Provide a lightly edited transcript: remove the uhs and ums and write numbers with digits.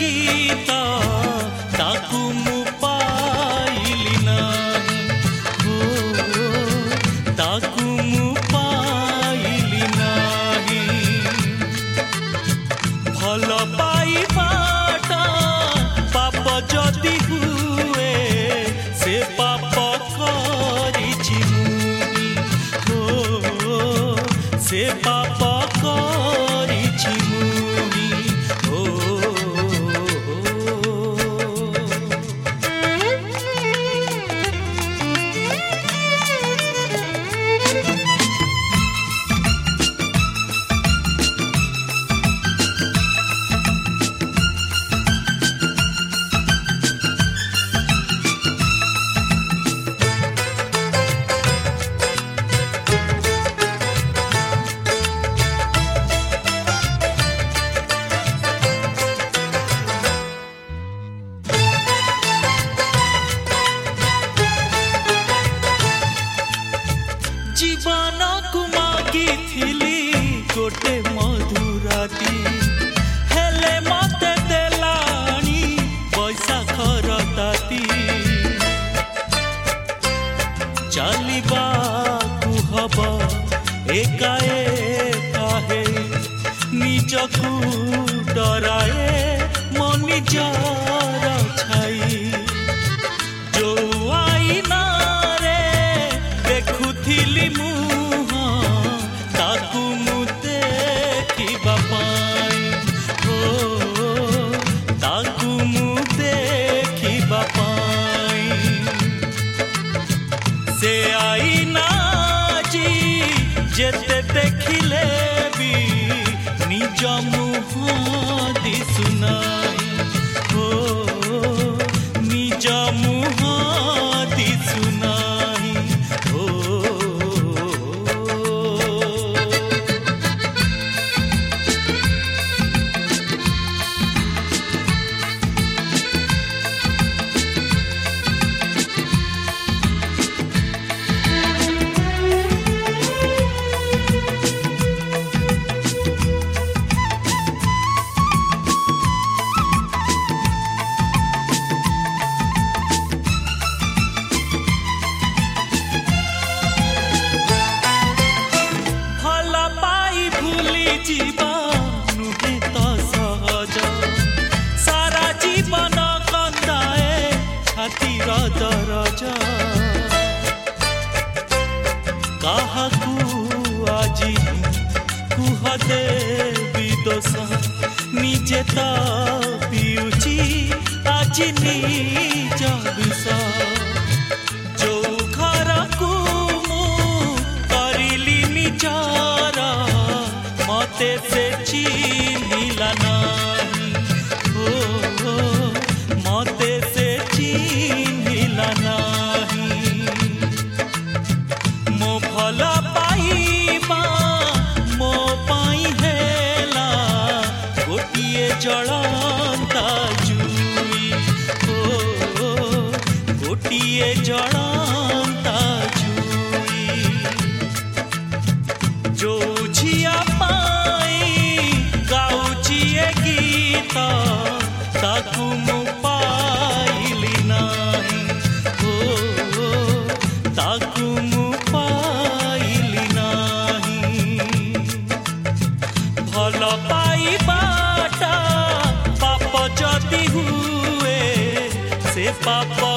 गीत ताकू मु पाइली नाही हो ताकू मु पाइली नाही भल पाइबाटा पाप जदि हुए से पाप करिछि मुई हो से पाप करिछि मुई हो जीवन को मागिथिली गोटे मधुराती हेले मते देलाणी बैसाखर ताती चलिबा को हब एका एका हे निजकू डराए मन निजर छाई जो आईना रे देखुथिली मुह ताकू मु देखिबा पाई हो ताकू मु देखिबा पाई से आईना जी जेते देखिले भी निज मुह दिसुनाई हो निज मुह दिसुनाई हो सारा जीवन कंदाए छातीर दरज काहाकू आजी कुह देवी दोष निजे तो पिउची आजी निज विष जो घर को मु करिली निजर मते से चिन्हिला नाही हो मते से चिन्हिला नाही मो भल पाइबा मो पाई हेला गोटिए जळंता जुई हो गोटिए जळंता जुई जो झिया गीत ताकू मु पाइली नाही हो ताकू मु पाइली नाही भल पाइबाटा पाप जदि हुए से पाप